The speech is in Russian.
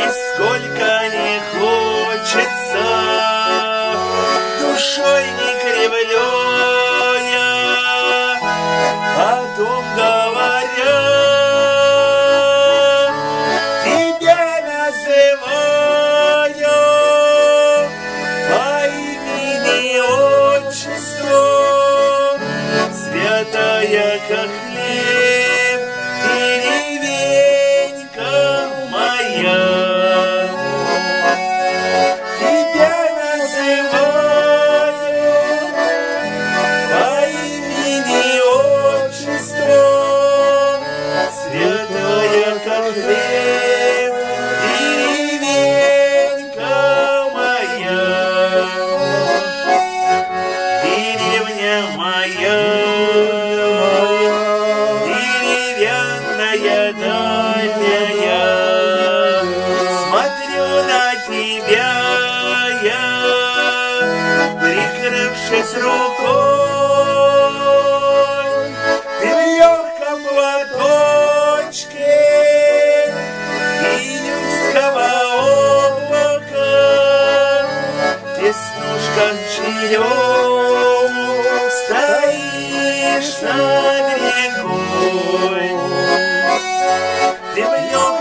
нисколько не хочется, душой не кривлю я, о том говоря, тебя называю по имени отчеству, святая как хлеб, деревенька моя. Тебя называю по имени отчеству, святая как хлеб, деревенька моя. Деревня моя, деревянная дальняя, смотрю на тебя я, прикрывшись рукой, ты в легком платочке июньского облака, в веснушках чаем стоишь над рекой. Ты в легком